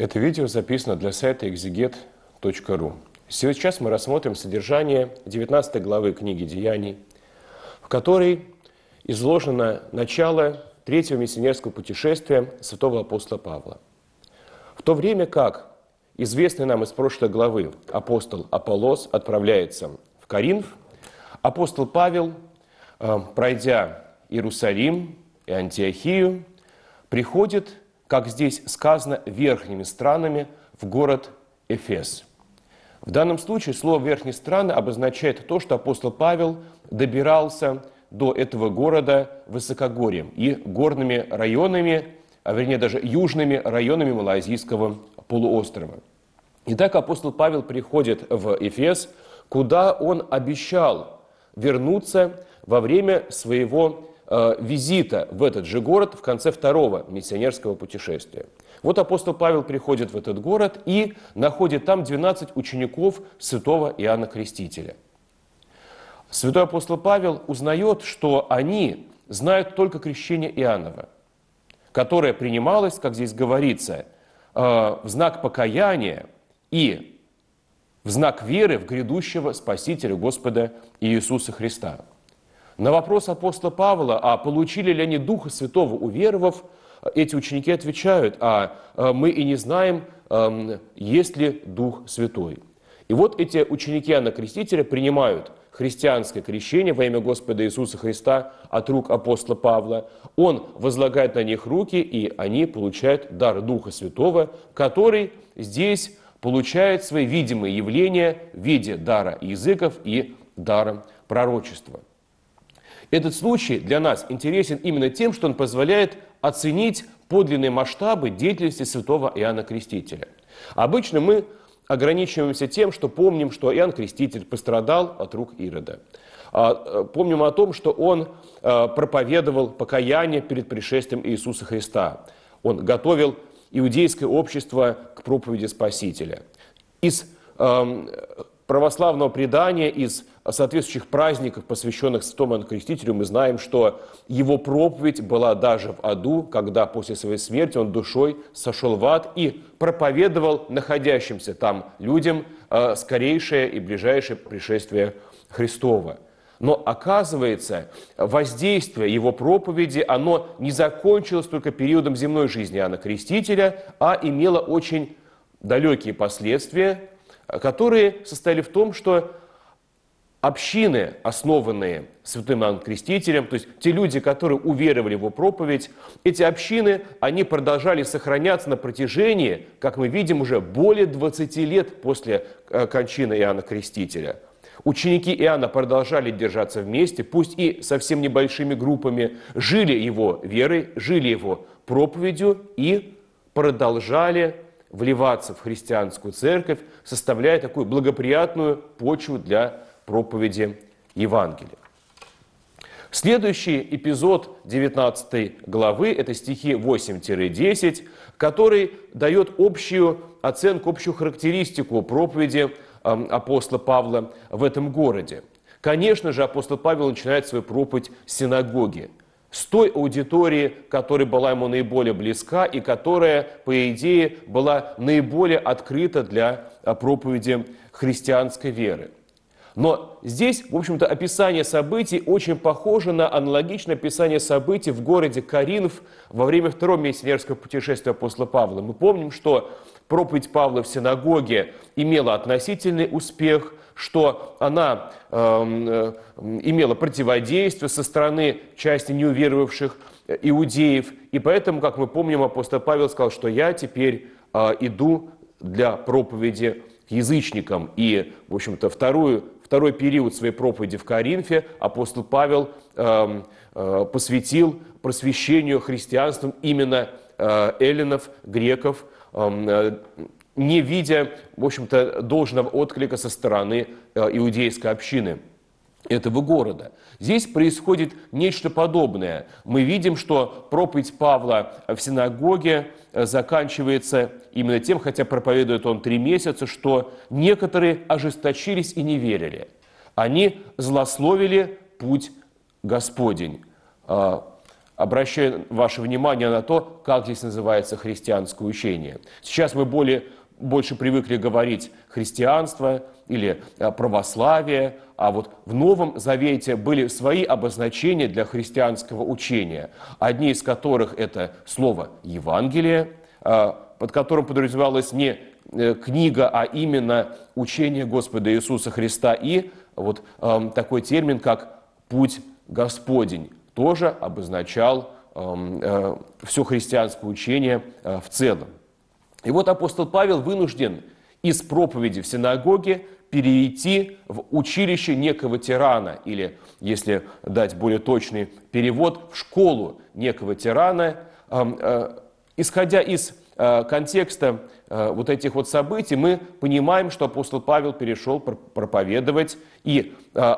Это видео записано для сайта exeget.ru. Сейчас мы рассмотрим содержание 19 главы книги «Деяний», в которой изложено начало третьего миссионерского путешествия святого апостола Павла. В то время как известный нам из прошлой главы апостол Аполлос отправляется в Коринф, апостол Павел, пройдя Иерусалим и Антиохию, приходит, как здесь сказано, верхними странами в город Эфес. В данном случае слово «верхние страны» обозначает то, что апостол Павел добирался до этого города высокогорьем и горными районами, а вернее даже южными районами Малайзийского полуострова. Итак, апостол Павел приходит в Эфес, куда он обещал вернуться во время своего визита в этот же город в конце второго миссионерского путешествия. Вот апостол Павел приходит в этот город и находит там 12 учеников святого Иоанна Крестителя. Святой апостол Павел узнает, что они знают только крещение Иоаннова, которое принималось, как здесь говорится, в знак покаяния и в знак веры в грядущего Спасителя Господа Иисуса Христа. На вопрос апостола Павла, а получили ли они Духа Святого, уверовав, эти ученики отвечают, мы и не знаем, есть ли Дух Святой. И вот эти ученики Иоанна Крестителя принимают христианское крещение во имя Господа Иисуса Христа от рук апостола Павла. Он возлагает на них руки, и они получают дар Духа Святого, который здесь получает свои видимые явления в виде дара языков и дара пророчества. Этот случай для нас интересен именно тем, что он позволяет оценить подлинные масштабы деятельности святого Иоанна Крестителя. Обычно мы ограничиваемся тем, что помним, что Иоанн Креститель пострадал от рук Ирода. Помним о том, что он проповедовал покаяние перед пришествием Иисуса Христа. Он готовил иудейское общество к проповеди Спасителя. Из православного предания, из соответствующих праздников, посвященных святому Иоанну Крестителю, мы знаем, что его проповедь была даже в аду, когда после своей смерти он душой сошел в ад и проповедовал находящимся там людям скорейшее и ближайшее пришествие Христова. Но оказывается, воздействие его проповеди, оно не закончилось только периодом земной жизни Иоанна Крестителя, а имело очень далекие последствия, которые состояли в том, что общины, основанные святым Иоанном Крестителем, то есть те люди, которые уверовали в его проповедь, эти общины, они продолжали сохраняться на протяжении, как мы видим, уже более 20 лет после кончины Иоанна Крестителя. Ученики Иоанна продолжали держаться вместе, пусть и совсем небольшими группами, жили его верой, жили его проповедью и продолжали вливаться в христианскую церковь, составляя такую благоприятную почву для проповеди Евангелия. Следующий эпизод 19 главы – это стихи 8-10, который дает общую оценку, общую характеристику проповеди апостола Павла в этом городе. Конечно же, апостол Павел начинает свою проповедь с синагоги, с той аудитории, которая была ему наиболее близка и которая, по идее, была наиболее открыта для проповеди христианской веры. Но здесь, в общем-то, описание событий очень похоже на аналогичное описание событий в городе Коринф во время второго миссионерского путешествия апостола Павла. Мы помним, что проповедь Павла в синагоге имела относительный успех, что она имела противодействие со стороны части неуверовавших иудеев. И поэтому, как мы помним, апостол Павел сказал, что я теперь иду для проповеди к язычникам. И, в общем-то, второй период своей проповеди в Коринфе апостол Павел посвятил просвещению христианством именно эллинов, греков, не видя, в общем-то, должного отклика со стороны иудейской общины этого города. Здесь происходит нечто подобное. Мы видим, что проповедь Павла в синагоге заканчивается именно тем, хотя проповедует он 3 месяца, что некоторые ожесточились и не верили. Они злословили путь Господень. обращаю ваше внимание на то, как здесь называется христианское учение. Сейчас мы больше привыкли говорить христианство или православие, а вот в Новом Завете были свои обозначения для христианского учения, одни из которых это слово «Евангелие», под которым подразумевалась не книга, а именно учение Господа Иисуса Христа, и вот такой термин, как «путь Господень», тоже обозначал все христианское учение в целом. И вот апостол Павел вынужден из проповеди в синагоге перейти в училище некого тирана, или, если дать более точный перевод, в школу некого тирана. Исходя из контекста вот этих вот событий, мы понимаем, что апостол Павел перешел проповедовать и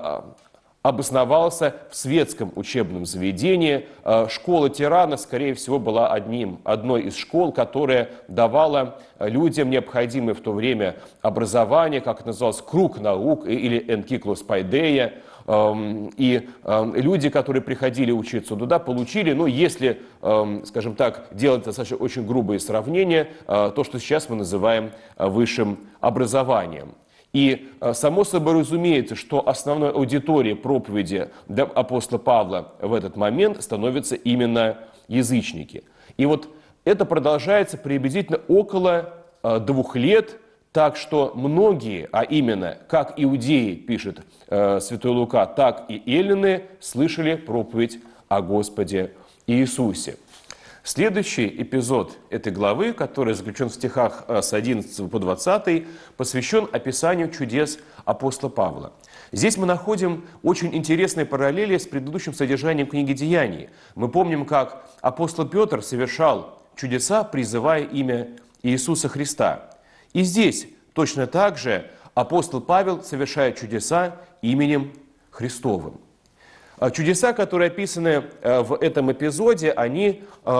обосновался в светском учебном заведении. Школа тирана, скорее всего, была одной из школ, которая давала людям необходимое в то время образование, как это называлось, круг наук или энкиклоспайдея. И люди, которые приходили учиться туда, получили, ну, если, скажем так, делать достаточно очень грубые сравнения, то, что сейчас мы называем высшим образованием. И само собой разумеется, что основной аудиторией проповеди апостола Павла в этот момент становятся именно язычники. И вот это продолжается приблизительно около 2 лет, так что многие, а именно как иудеи, пишет святой Лука, так и эллины, слышали проповедь о Господе Иисусе. Следующий эпизод этой главы, который заключен в стихах с 11 по 20, посвящен описанию чудес апостола Павла. Здесь мы находим очень интересные параллели с предыдущим содержанием книги «Деяний». Мы помним, как апостол Петр совершал чудеса, призывая имя Иисуса Христа. И здесь точно так же апостол Павел совершает чудеса именем Христовым. Чудеса, которые описаны в этом эпизоде, они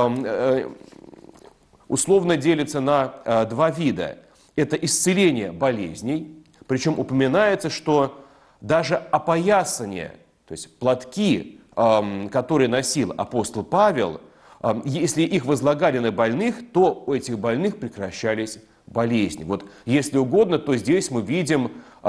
условно делятся на 2 вида. Это исцеление болезней, причем упоминается, что даже опоясание, то есть платки, которые носил апостол Павел, если их возлагали на больных, то у этих больных прекращались болезни. Вот, если угодно, то здесь мы видим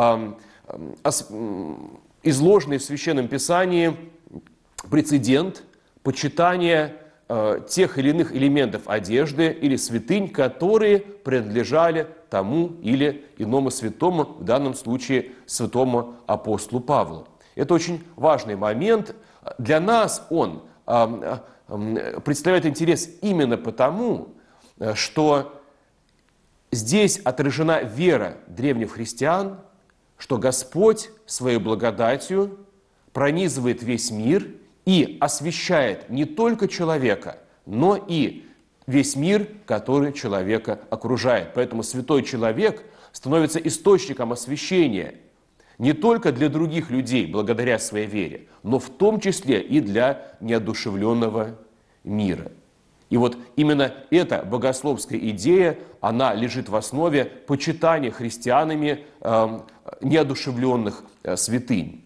изложенный в Священном Писании прецедент почитания тех или иных элементов одежды или святынь, которые принадлежали тому или иному святому, в данном случае святому апостолу Павлу. Это очень важный момент. Для нас он представляет интерес именно потому, что здесь отражена вера древних христиан, что Господь своей благодатью пронизывает весь мир и освящает не только человека, но и весь мир, который человека окружает. Поэтому святой человек становится источником освящения не только для других людей, благодаря своей вере, но в том числе и для неодушевленного мира. И вот именно эта богословская идея, она лежит в основе почитания христианами неодушевленных святынь.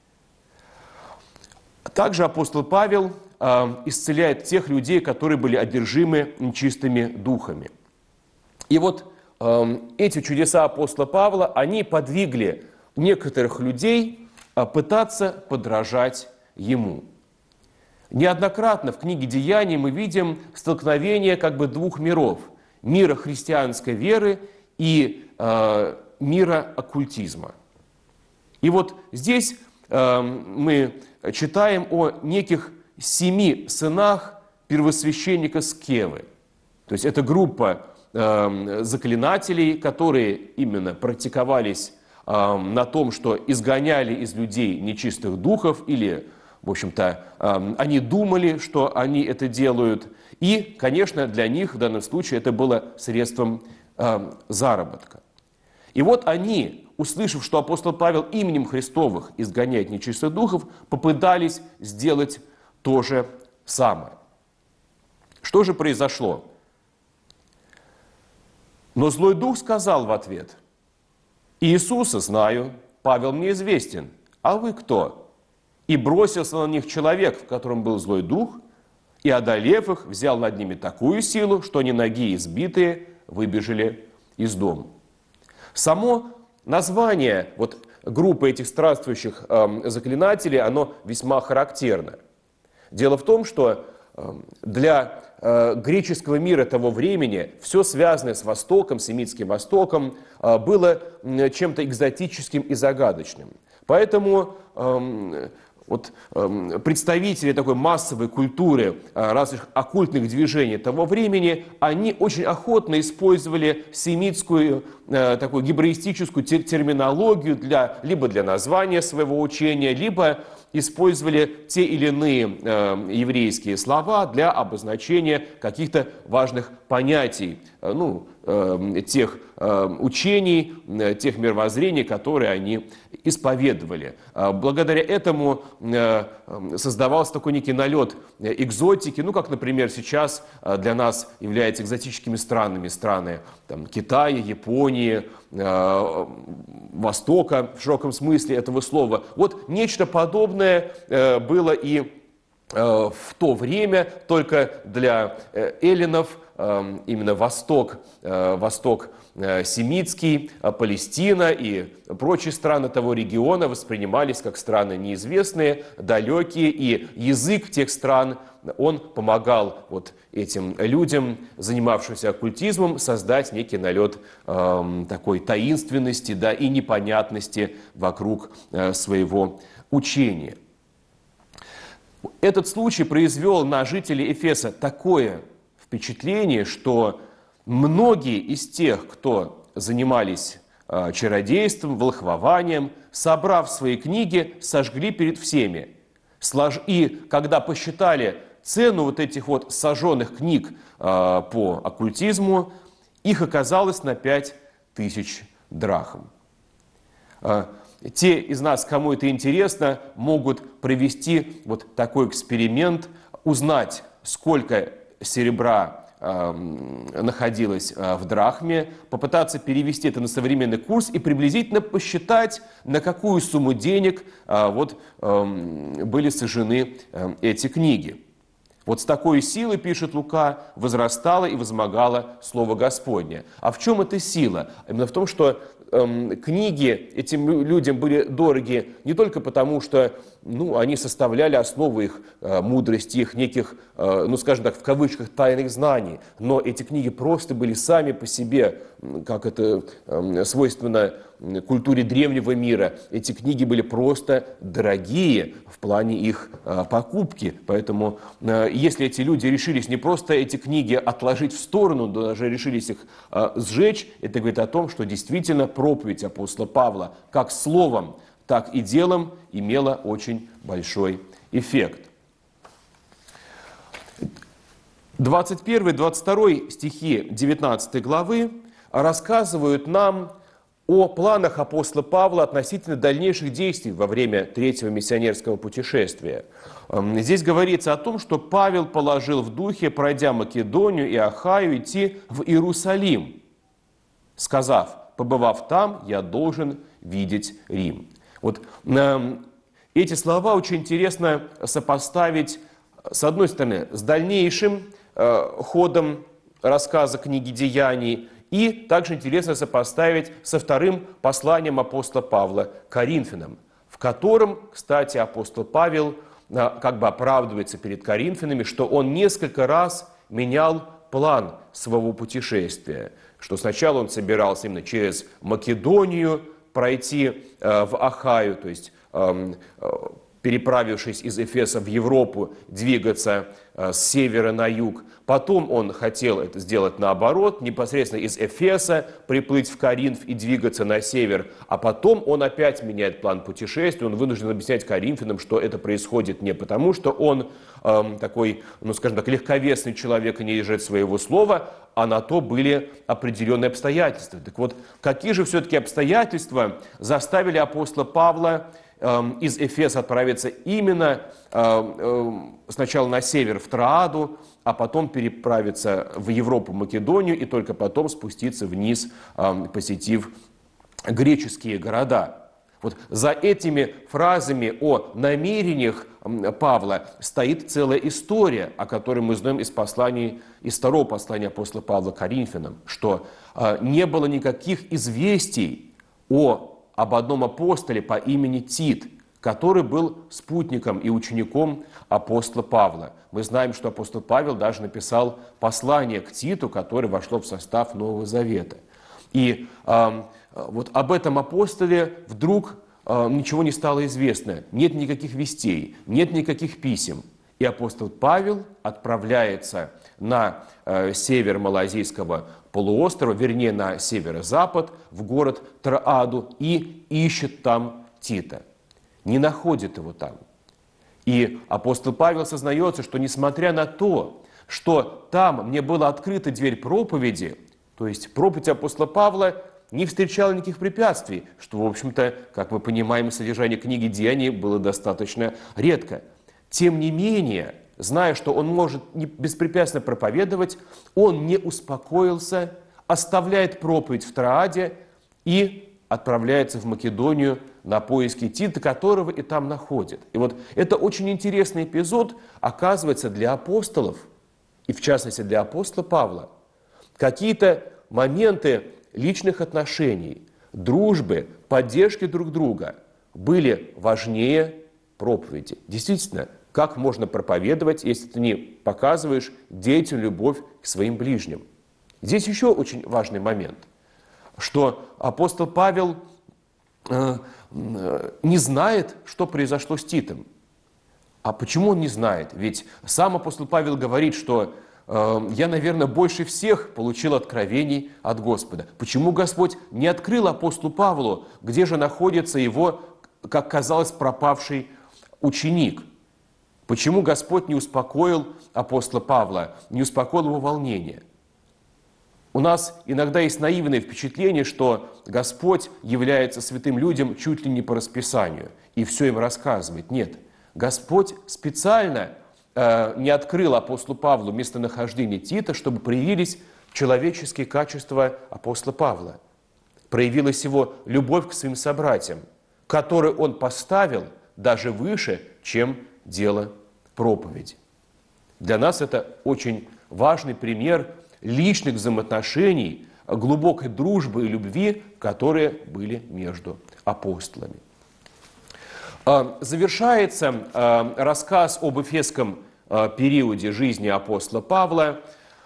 Также апостол Павел исцеляет тех людей, которые были одержимы нечистыми духами. И вот эти чудеса апостола Павла, они подвигли некоторых людей пытаться подражать ему. Неоднократно в книге «Деяний» мы видим столкновение как бы 2 миров – мира христианской веры и мира оккультизма. И вот здесь мы читаем о неких 7 сынах первосвященника Скевы. То есть это группа заклинателей, которые именно практиковались на том, что изгоняли из людей нечистых духов или, в общем-то, они думали, что они это делают. И, конечно, для них в данном случае это было средством заработка. И вот они, услышав, что апостол Павел именем Христовых изгоняет нечистых духов, попытались сделать то же самое. Что же произошло? Но злой дух сказал в ответ: «Иисуса знаю, Павел мне известен, а вы кто?» И бросился на них человек, в котором был злой дух, и, одолев их, взял над ними такую силу, что они ноги избитые выбежали из дома. Само название группы этих странствующих заклинателей, оно весьма характерно. Дело в том, что для греческого мира того времени все связанное с Востоком, семитским Востоком, было чем-то экзотическим и загадочным. Поэтому представители такой массовой культуры разных оккультных движений того времени, они очень охотно использовали семитскую такую гебраистическую терминологию либо для названия своего учения, либо использовали те или иные еврейские слова для обозначения каких-то важных понятий, тех учений, тех мировоззрений, которые они исповедовали. Благодаря этому создавался такой некий налет экзотики, как, например, сейчас для нас являются экзотическими странами страны Китая, Японии, Востока в широком смысле этого слова. Нечто подобное было и в то время, только для эллинов, именно Восток семитский, Палестина и прочие страны того региона воспринимались как страны неизвестные, далекие, и язык тех стран, он помогал этим людям, занимавшимся оккультизмом, создать некий налет такой таинственности, и непонятности вокруг своего учения. Этот случай произвел на жителей Эфеса такое впечатление, что многие из тех, кто занимались чародейством, волхвованием, собрав свои книги, сожгли перед всеми. И когда посчитали цену этих сожженных книг по оккультизму, их оказалось на 5000 драхм. Те из нас, кому это интересно, могут провести такой эксперимент, узнать, сколько серебра находилось в драхме, попытаться перевести это на современный курс и приблизительно посчитать, на какую сумму денег были сожжены эти книги. С такой силой, пишет Лука, возрастало и возмогало Слово Господне. А в чем эта сила? Именно в том, что книги этим людям были дороги не только потому, что они составляли основу их мудрости, их неких, скажем так, в кавычках, тайных знаний, но эти книги просто были сами по себе, как это свойственно культуре древнего мира. Эти книги были просто дорогие в плане их покупки. Поэтому если эти люди решились не просто эти книги отложить в сторону, но даже решились их сжечь, это говорит о том, что действительно проповедь апостола Павла как словом, так и делом имела очень большой эффект. 21-22 стихи 19 главы рассказывают нам о планах апостола Павла относительно дальнейших действий во время третьего миссионерского путешествия. Здесь говорится о том, что Павел положил в духе, пройдя Македонию и Ахаю, идти в Иерусалим, сказав: «Побывав там, я должен видеть Рим». Эти слова очень интересно сопоставить, с одной стороны, с дальнейшим ходом рассказа книги «Деяний», и также интересно сопоставить со вторым посланием апостола Павла к Коринфянам, в котором, кстати, апостол Павел оправдывается перед коринфянами, что он несколько раз менял план своего путешествия, что сначала он собирался именно через Македонию пройти в Ахаю, то есть переправившись из Эфеса в Европу, двигаться с севера на юг. Потом он хотел это сделать наоборот, непосредственно из Эфеса приплыть в Коринф и двигаться на север. А потом он опять меняет план путешествия, он вынужден объяснять коринфянам, что это происходит не потому, что он такой, скажем так, легковесный человек и не держит своего слова, а на то были определенные обстоятельства. Так вот, какие же все-таки обстоятельства заставили апостола Павла из Эфеса отправиться именно сначала на север в Трааду, а потом переправиться в Европу, Македонию, и только потом спуститься вниз, посетив греческие города? Вот за этими фразами о намерениях Павла стоит целая история, о которой мы знаем из второго послания апостола Павла Коринфянам, что не было никаких известий об одном апостоле по имени Тит, который был спутником и учеником апостола Павла. Мы знаем, что апостол Павел даже написал послание к Титу, которое вошло в состав Нового Завета. И вот об этом апостоле вдруг ничего не стало известно. Нет никаких вестей, нет никаких писем. И апостол Павел отправляется на север Малазийского полуострова, вернее, на северо-запад, в город Трааду, и ищет там Тита. Не находит его там. И апостол Павел сознается, что несмотря на то, что там мне была открыта дверь проповеди, то есть проповедь апостола Павла не встречала никаких препятствий, что, в общем-то, как мы понимаем, содержание книги «Деяний» было достаточно редко. Тем не менее, зная, что он может беспрепятственно проповедовать, он не успокоился, оставляет проповедь в Трааде и отправляется в Македонию на поиски Тита, которого и там находит. И вот это очень интересный эпизод, оказывается, для апостолов, и в частности для апостола Павла. Какие-то моменты личных отношений, дружбы, поддержки друг друга были важнее проповеди. Действительно, как можно проповедовать, если ты не показываешь деятельную любовь к своим ближним? Здесь еще очень важный момент, что апостол Павел не знает, что произошло с Титом. А почему он не знает? Ведь сам апостол Павел говорит, что я, наверное, больше всех получил откровений от Господа. Почему Господь не открыл апостолу Павлу, где же находится его, как казалось, пропавший ученик? Почему Господь не успокоил апостола Павла, не успокоил его волнение? У нас иногда есть наивное впечатление, что Господь является святым людям чуть ли не по расписанию и все им рассказывает. Нет, Господь специально не открыл апостолу Павлу местонахождение Тита, чтобы проявились человеческие качества апостола Павла. Проявилась его любовь к своим собратьям, которую он поставил даже выше, чем дело проповеди. Для нас это очень важный пример личных взаимоотношений, глубокой дружбы и любви, которые были между апостолами. Завершается рассказ об эфесском периоде жизни апостола Павла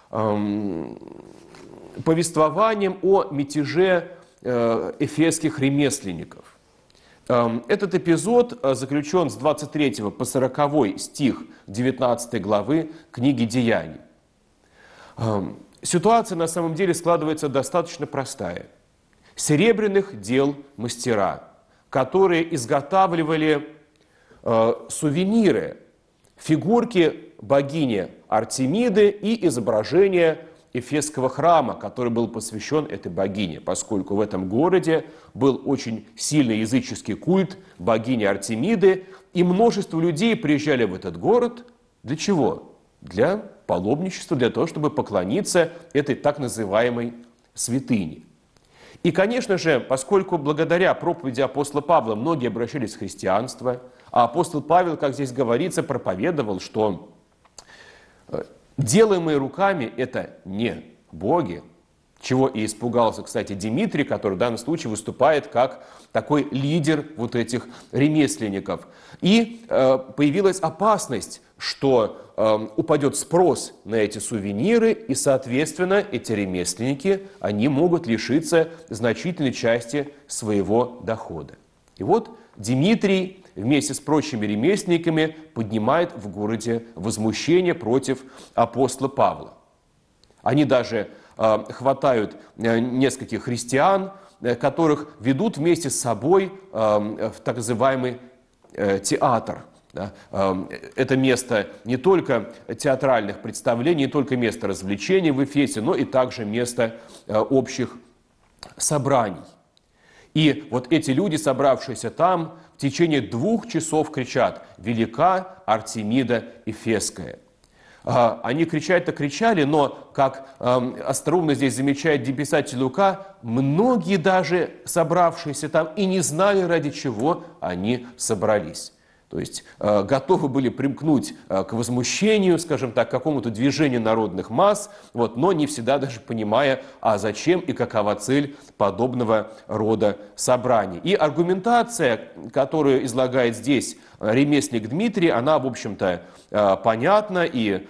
повествованием о мятеже эфесских ремесленников. Этот эпизод заключен с 23 по 40 стих 19 главы книги «Деяний». Ситуация на самом деле складывается достаточно простая. Серебряных дел мастера, которые изготавливали сувениры, фигурки богини Артемиды и изображения Эфесского храма, который был посвящен этой богине, поскольку в этом городе был очень сильный языческий культ богини Артемиды, и множество людей приезжали в этот город для чего? Для паломничества, для того, чтобы поклониться этой так называемой святыне. И, конечно же, поскольку благодаря проповеди апостола Павла многие обращались в христианство, а апостол Павел, как здесь говорится, проповедовал, что делаемые руками – это не боги, чего и испугался, кстати, Дмитрий, который в данном случае выступает как такой лидер вот этих ремесленников. И появилась опасность, что упадет спрос на эти сувениры, и, соответственно, эти ремесленники, они могут лишиться значительной части своего дохода. И вот Дмитрий вместе с прочими ремесленниками поднимает в городе возмущение против апостола Павла. Они даже хватают нескольких христиан, которых ведут вместе с собой в так называемый театр. Это место не только театральных представлений, не только место развлечений в Эфесе, но и также место общих собраний. И вот эти люди, собравшиеся там, в течение 2 часов кричат: «Велика Артемида Эфесская». Они кричать-то кричали, но, как остроумно здесь замечает писатель Лука, многие даже собравшиеся там и не знали, ради чего они собрались. То есть готовы были примкнуть к возмущению, скажем так, к какому-то движению народных масс, но не всегда даже понимая, а зачем и какова цель подобного рода собраний. И аргументация, которую излагает здесь ремесленник Дмитрий, она, в общем-то, понятна, и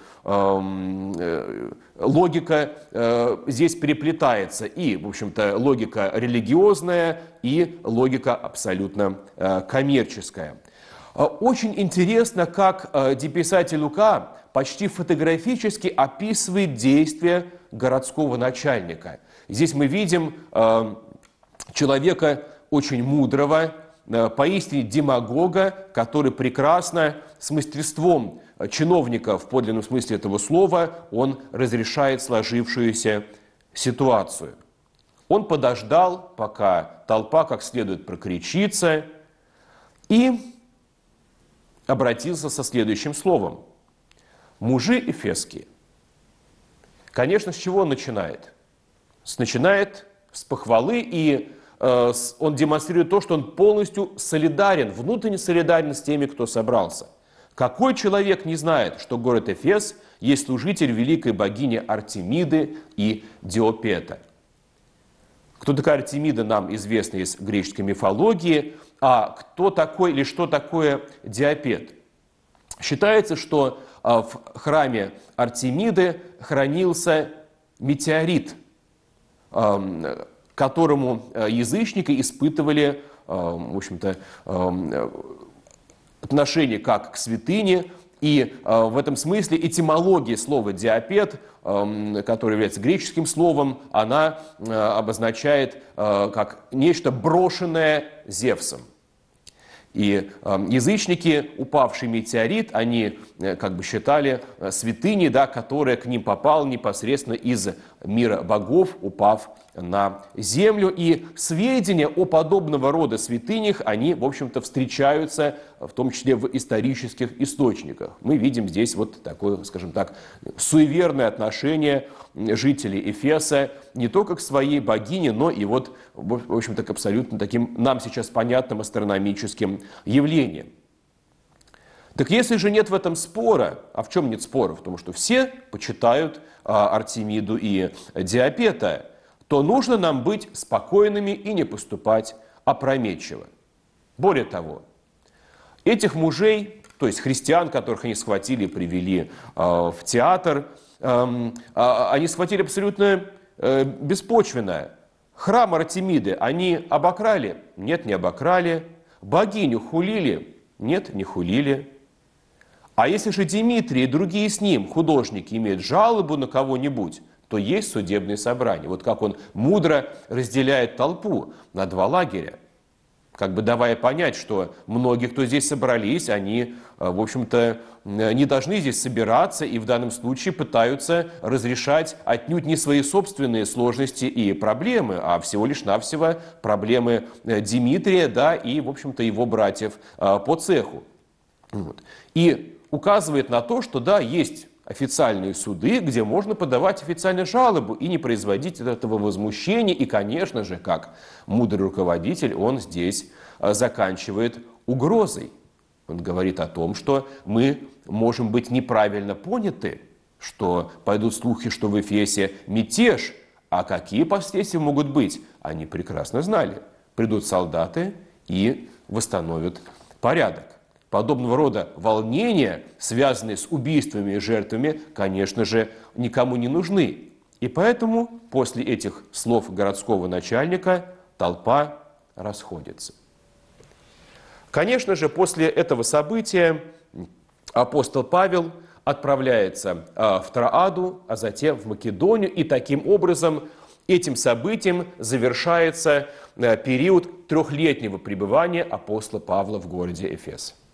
логика здесь переплетается. И, в общем-то, логика религиозная, и логика абсолютно коммерческая. Очень интересно, как писатель Лука почти фотографически описывает действия городского начальника. Здесь мы видим человека очень мудрого, поистине демагога, который прекрасно, с мастерством чиновника в подлинном смысле этого слова, он разрешает сложившуюся ситуацию. Он подождал, пока толпа как следует прокричится, и обратился со следующим словом. «Мужи эфесские». Конечно, с чего он начинает? Начинает с похвалы, и он демонстрирует то, что он полностью солидарен, внутренне солидарен с теми, кто собрался. Какой человек не знает, что город Эфес есть служитель великой богини Артемиды и Диопета? Кто такая Артемида, нам известно из греческой мифологии, а кто такой или что такое Диопет? Считается, что в храме Артемиды хранился метеорит, которому язычники испытывали, в общем-то, отношение как к святыне. И в этом смысле этимология слова «диопет», которое является греческим словом, она обозначает как нечто брошенное Зевсом. И язычники, упавший метеорит, они как бы считали святыней, да, которая к ним попала непосредственно из мира богов, упав на землю. И сведения о подобного рода святынях, они, в общем-то, встречаются в том числе в исторических источниках. Мы видим здесь вот такое, скажем так, суеверное отношение жителей Эфеса не только к своей богине, но и вот, в общем-то, к абсолютно таким нам сейчас понятным астрономическим явлениям. Так если же нет в этом спора, а в чем нет спора? В том, что все почитают Артемиду и Диопета, то нужно нам быть спокойными и не поступать опрометчиво. Более того, этих мужей, то есть христиан, которых они схватили и привели в театр, они схватили абсолютно беспочвенно. Храм Артемиды они обокрали? Нет, не обокрали. Богиню хулили? Нет, не хулили. А если же Дмитрий и другие с ним, художники, имеют жалобу на кого-нибудь, то есть судебные собрания. Вот как он мудро разделяет толпу на два лагеря, как бы давая понять, что многие, кто здесь собрались, они, в общем-то, не должны здесь собираться и в данном случае пытаются разрешать отнюдь не свои собственные сложности и проблемы, а всего лишь навсего проблемы Дмитрия, да, и, в общем-то, его братьев по цеху. Вот. И указывает на то, что, да, есть официальные суды, где можно подавать официальную жалобу и не производить от этого возмущения. И, конечно же, как мудрый руководитель, он здесь заканчивает угрозой. Он говорит о том, что мы можем быть неправильно поняты, что пойдут слухи, что в Эфесе мятеж, а какие последствия могут быть, они прекрасно знали. Придут солдаты и восстановят порядок. Подобного рода волнения, связанные с убийствами и жертвами, конечно же, никому не нужны. И поэтому после этих слов городского начальника толпа расходится. Конечно же, после этого события апостол Павел отправляется в Троаду, а затем в Македонию, и таким образом этим событием завершается период трехлетнего пребывания апостола Павла в городе Эфес.